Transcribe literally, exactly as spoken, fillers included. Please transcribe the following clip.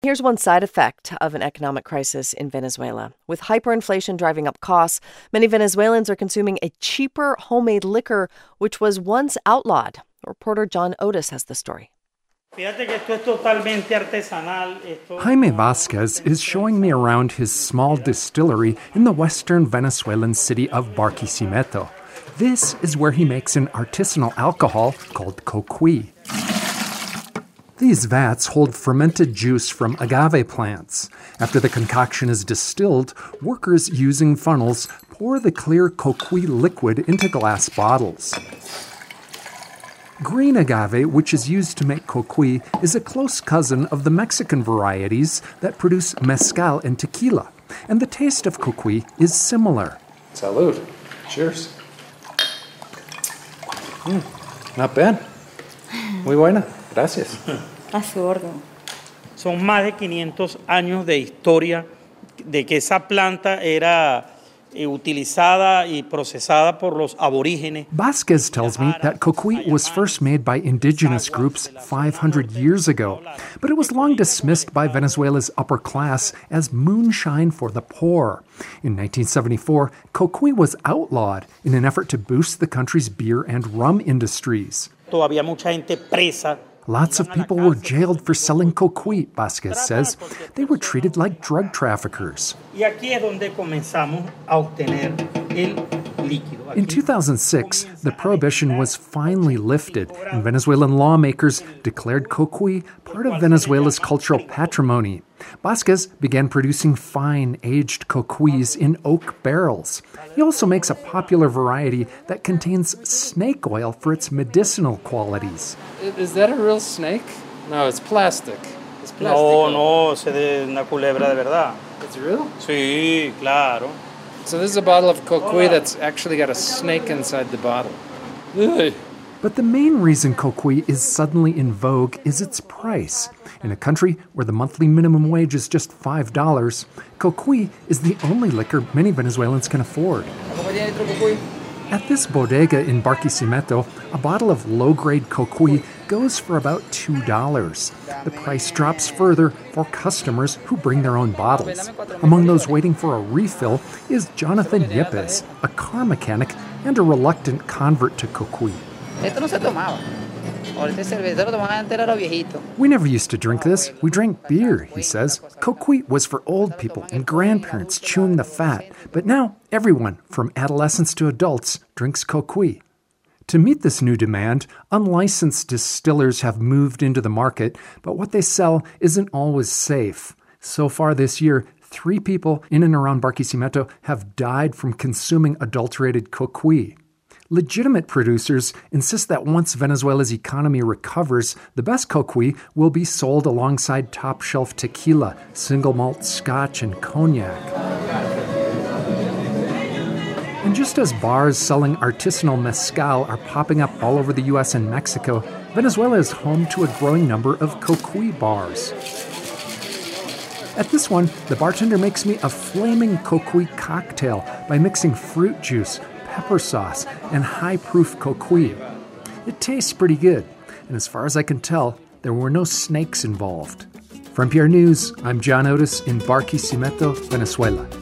Here's one side effect of an economic crisis in Venezuela. With hyperinflation driving up costs, many Venezuelans are consuming a cheaper homemade liquor, which was once outlawed. Reporter John Otis has the story. Jaime Vasquez is showing me around his small distillery in the western Venezuelan city of Barquisimeto. This is where he makes an artisanal alcohol called cocuy. These vats hold fermented juice from agave plants. After the concoction is distilled, workers using funnels pour the clear cocuy liquid into glass bottles. Green agave, which is used to make cocuy, is a close cousin of the Mexican varieties that produce mezcal and tequila, and the taste of cocuy is similar. Salud. Cheers. Mm, not bad. Muy buena. Gracias. A su orden. Son más de quinientos años de historia de que esa planta era eh, utilizada y procesada por los aborígenes. Vasquez tells me that cocuy was first made by indigenous groups five hundred years ago, but it was long dismissed by Venezuela's upper class as moonshine for the poor. In nineteen seventy-four, cocuy was outlawed in an effort to boost the country's beer and rum industries. Todavía mucha gente presa. Lots of people were jailed for selling cocuy, Vasquez says. They were treated like drug traffickers. In two thousand six, the prohibition was finally lifted, and Venezuelan lawmakers declared cocuy part of Venezuela's cultural patrimony. Vasquez began producing fine, aged cocuys in oak barrels. He also makes a popular variety that contains snake oil for its medicinal qualities. Is that a real snake? No, it's plastic. It's plastic. No, no, es de una culebra de verdad. It's real? Sí, claro. So this is a bottle of cocuy that's actually got a snake inside the bottle. Ugh. But the main reason cocuy is suddenly in vogue is its price. In a country where the monthly minimum wage is just five dollars, cocuy is the only liquor many Venezuelans can afford. At this bodega in Barquisimeto, a bottle of low-grade cocuy goes for about two dollars. The price drops further for customers who bring their own bottles. Among those waiting for a refill is Jonathan Yepes, a car mechanic and a reluctant convert to cocuy. We never used to drink this. We drank beer, he says. Cocuy was for old people and grandparents chewing the fat. But now everyone, from adolescents to adults, drinks cocuy. To meet this new demand, unlicensed distillers have moved into the market, but what they sell isn't always safe. So far this year, three people in and around Barquisimeto have died from consuming adulterated cocuy. Legitimate producers insist that once Venezuela's economy recovers, the best cocuy will be sold alongside top-shelf tequila, single malt scotch, and cognac. And just as bars selling artisanal mezcal are popping up all over the U S and Mexico, Venezuela is home to a growing number of cocuy bars. At this one, the bartender makes me a flaming cocuy cocktail by mixing fruit juice, pepper sauce, and high-proof cocuy. It tastes pretty good, and as far as I can tell, there were no snakes involved. For N P R News, I'm John Otis in Barquisimeto, Venezuela.